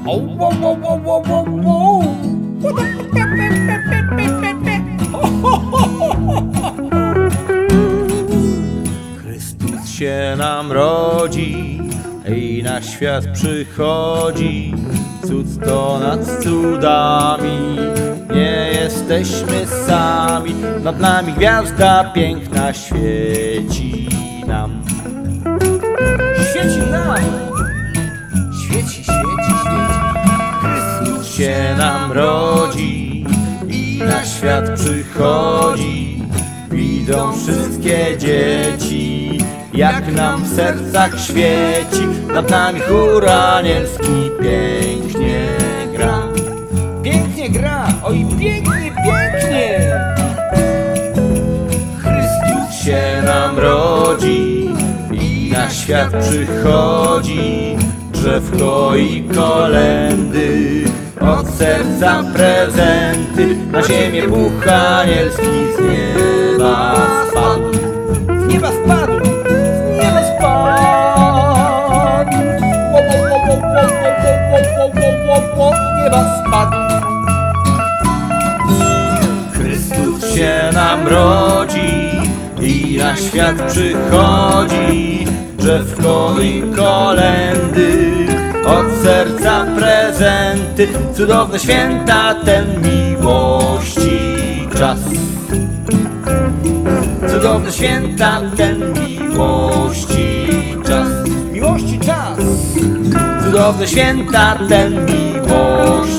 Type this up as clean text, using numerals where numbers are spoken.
Chrystus się nam rodzi i na świat przychodzi. Cud to nad cudami, nie jesteśmy sami. Nad nami gwiazda piękna świeci nam. Świeci nam! Świeci, świeci, świeci. Chrystus się nam rodzi i na świat przychodzi. Widzą wszystkie dzieci, jak nam w sercach świeci. Nad nami chór anielski pięknie gra. Pięknie gra, oj pięknie, pięknie. Chrystus się nam rodzi i na świat przychodzi. Drzewko i kolędy, od serca prezenty. Na ziemię puch anielski z nieba spadł. Z nieba spadł, z nieba spadł. Z nieba spadł. Chrystus się nam rodzi i na świat przychodzi. Drzewko i kolędy, od serca prezenty. Cudowne święta, ten miłości czas. Cudowne święta, ten miłości czas. Miłości czas. Cudowne święta, ten miłości